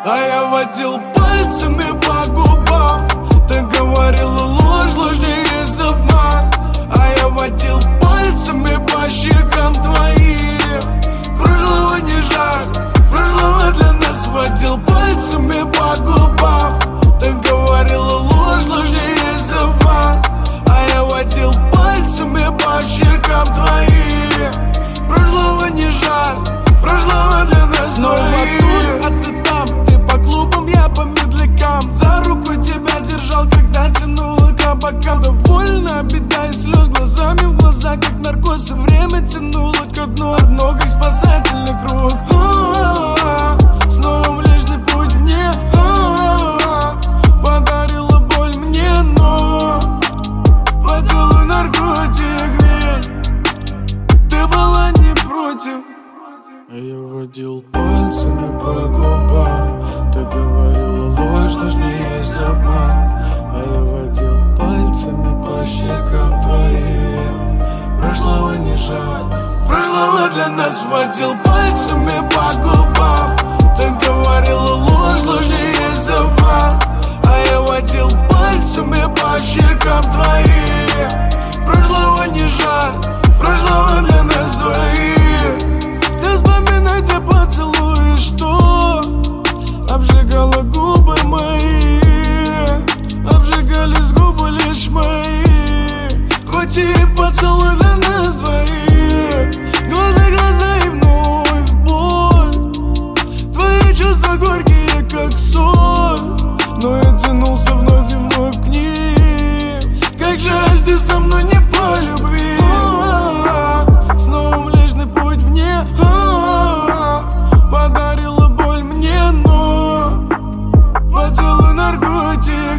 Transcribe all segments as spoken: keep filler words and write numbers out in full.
а я водил пальцами по губам. Ты говорила ложь, ложь не есть обман, а я водил пальцами по щекам твоим. Прошлого не жаль, прошлого для нас. Водил пальцами по губам. Ты говорила ложь, ложь не есть обман, а я водил пальцами по щекам твоим. Прошлого не жаль, прошлого для нас. Снова тут, а ты там, ты по клубам, я по медлякам. За руку тебя держал, когда тянула к бокам. Довольно беда и слез глазами в глаза, как наркоз. И время тянуло ко дну, одно как спасательный круг. А-а-а, снова Млечный Путь вне. А-а-а, подарила боль мне, но поцелуй наркотик, ведь ты была не против. Я водил пальцами по губам. Ты говорила ложь, ложь не есть обман, а я водил пальцами по щекам твоим. Прошлого не жаль, прошлого для нас. Водил пальцами по губам. Ты говорила ложь, ложь не есть обман, а я водил пальцами по щекам твоим. Прошлого не жаль, прошлого для нас двоих. Ты вспоминай те поцелуи, что обжигала губы мои, обжигались губы лишь мои. Хоть и поцелуй для нас двоих, глаза, глаза и вновь боль. Твои чувства горькие, как соль, но я тянулся вновь и вновь к ним. Как жаль, ты со мной не по любви. А-а-а, снова Млечный Путь вне. А-а-а, подарила боль мне, но поцелуй наркотик,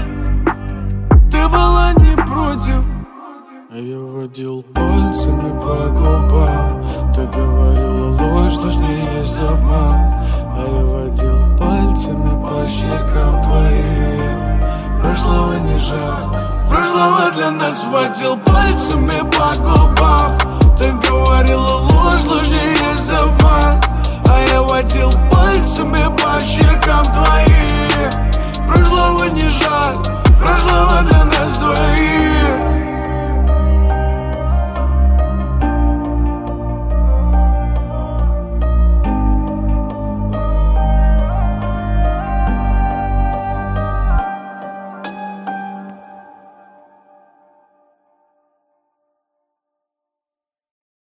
ведь ты была не против. Я водил пальцами по губам. Ты говорила ложь, ложь не есть обман, а я водил пальцами по щекам твоим. Прошлого не жаль, прошлого для нас. Водил пальцами по губам. Ты говорила ложь, ложь не есть обман, а я водил пальцами по щекам твоим.